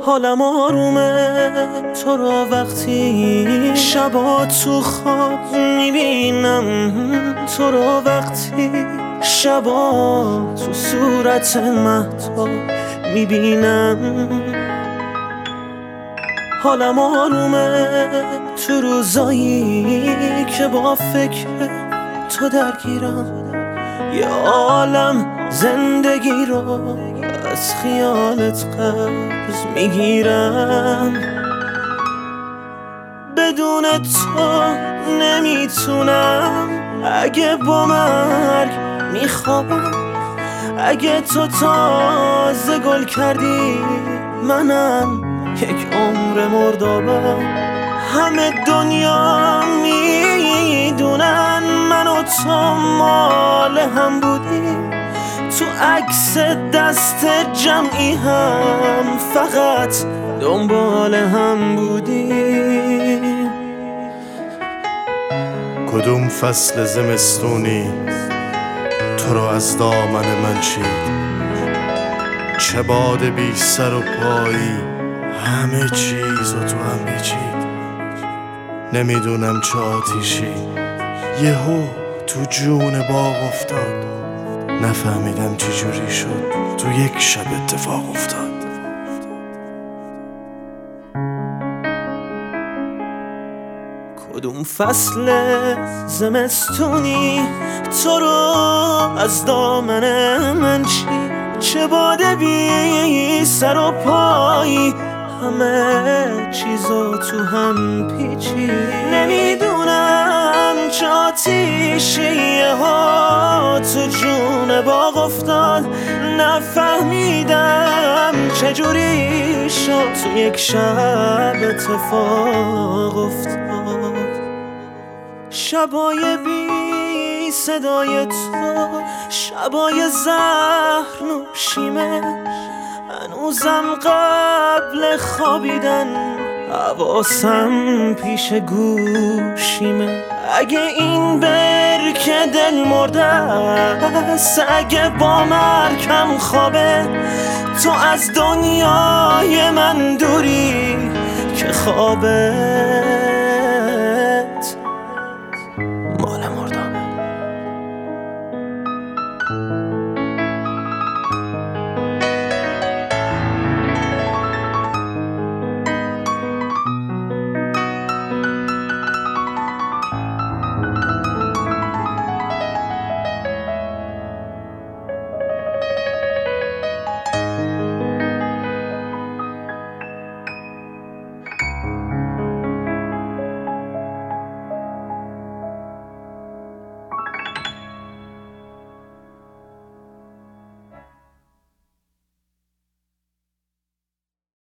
حالم آرومه تو را وقتی شبا تو خواب میبینم، تو را وقتی شبا تو صورت مهتاب میبینم. حالم آرومه تو روزایی که با فکر تو درگیرم، یه عالم زندگی رو از خیالت قرض میگیرم. بدون تو نمیتونم، اگه با مرگ میخوابم، اگه تو تازه گل کردی منم یک عمر مردابم. همه دنیا میدونن من و تو مال هم بودیم، تو عکس دست جمعی هم فقط دنبال هم بودیم. کدوم فصل زمستونی تو رو از دامن من چید؟ چه باد بی سر و پایی همه چیزو تو هم پیچید. نمیدونم چه آتیشی یهو تو جون باغ افتاد، نفهمیدم چی جوری شد تو یک شب اتفاق افتاد. کدوم فصل زمستونی تو رو از دامن من چید؟ چه باد بی سر و پایی همه چیزو تو هم پیچید. نمیدونم چه آتیشی یهو تو جون باغ افتاد، نفهمیدم چجوری شد تو یک شب اتفاق افتاد. شبای بی صدای تو، شبای زهر نوشیمه، هنوزم قبل خوابیدن حواسم پیش گوشیمه. اگه این برکه دل مرده است، اگه با مرگم خوابه، تو از دنیای من دوری که خوابه.